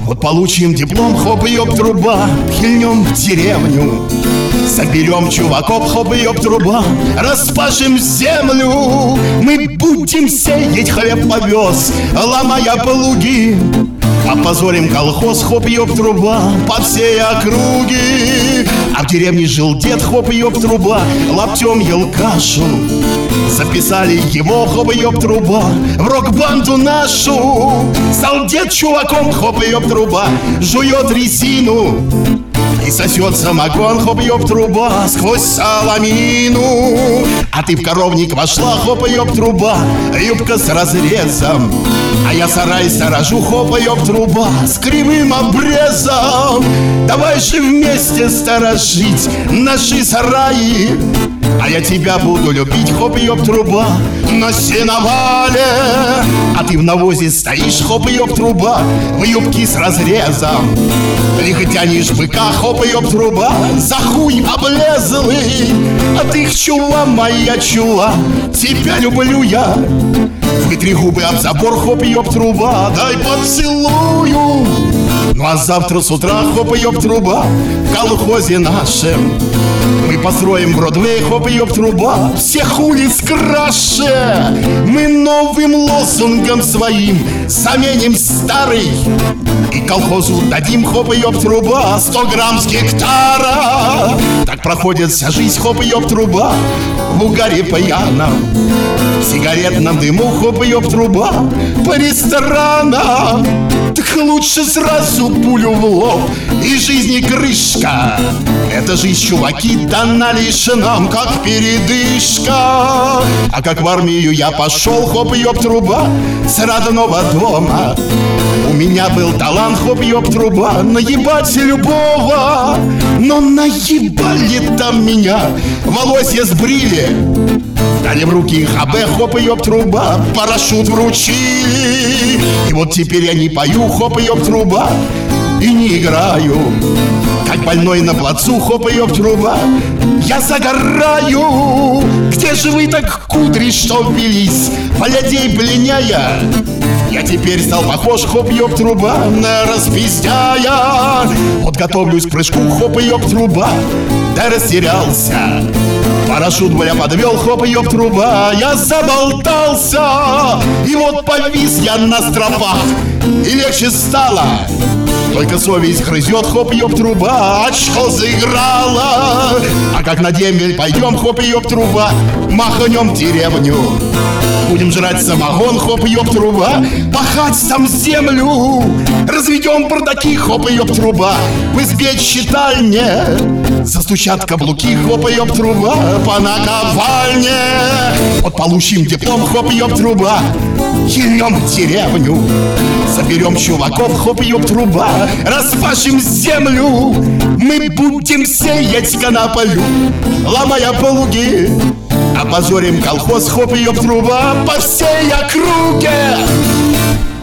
Вот получим диплом, хоп, ёб, труба, хильнем в деревню. Соберем чуваков, хоп, ёб, труба, распашем землю. Мы будем сеять хлеб овес, ломая плуги. Опозорим колхоз, хоп, ёб, труба, по всей округе. А в деревне жил дед, хоп, ёб, труба, лаптем ел кашу. Записали его, хоп, ёб, труба, в рок-банду нашу. Стал дед чуваком, хоп, ёб, труба, жует резину и сосет самогон, хоп, ёб, труба, сквозь соломину. А ты в коровник вошла, хоп, ёб, труба, юбка с разрезом. А я сарай сторожу, хоп, ёб, труба, с кривым обрезом. Давай же вместе сторожить наши сараи. А я тебя буду любить, хоп, ёб, труба, на сеновале. А ты в навозе стоишь, хоп, ёб, труба, в юбке с разрезом. Лихо тянешь быка, хоп, ёб, труба, за хуй облезлый. А ты чула, моя чула, тебя люблю я. Вытри губы об забор, хоп, ёб, труба, дай поцелую. Ну а завтра с утра, хоп, ёб, труба, в колхозе нашем мы построим Бродвей, хоп, ёб, труба, всех улиц краше. Мы новым лозунгом своим заменим старый и колхозу дадим, хоп, ёб, труба, 100 грамм с гектара. Так проходит вся жизнь, хоп, ёб, труба, в угаре пьяном, в сигаретном дыму, хоп, ёб, труба, по ресторанам. Так лучше сразу пулю в лоб и жизни крышка. Эта жизнь, чуваки, дана лишь нам, как передышка. А как в армию я пошел, хоп, ёб, труба, с родного дома. У меня был талант, хоп, ёб, труба, наебать любого. Но наебали там меня, волосья сбрили, дали в руки ХБ, хоп, ёб, труба, парашют вручили. И вот теперь я не пою, хоп, ёб, труба, и не играю, как больной на плацу, хоп, ёб, труба, я загораю. Где же вы так кудри, что велись, полядей пленяя? Я теперь стал похож, хоп, ёб, труба, на распиздяя. Вот готовлюсь к прыжку, хоп, ёб, труба, да растерялся. Парашют, бля, подвел, хоп, ёб, труба, я заболтался. И вот повис я на стропах, и легче стало. Только совесть грызет, хоп, ёб, труба, очко заиграла. А как на дембель пойдем, хоп, ёб, труба, махнем в деревню. Будем жрать самогон, хоп, ёб, труба, пахать там землю. Разведем бардаки, хоп, ёб, труба, в избе читальне. Застучат каблуки, хоп, ёб, труба, по наковальне. Вот получим диплом, хоп, ёб, труба, хильнем в деревню. Соберем чуваков, хоп, ёб, труба, распашем землю. Мы будем сеять коноплю, ломая плуги. Опозорим колхоз, хоп, ёб, труба, по всей округе.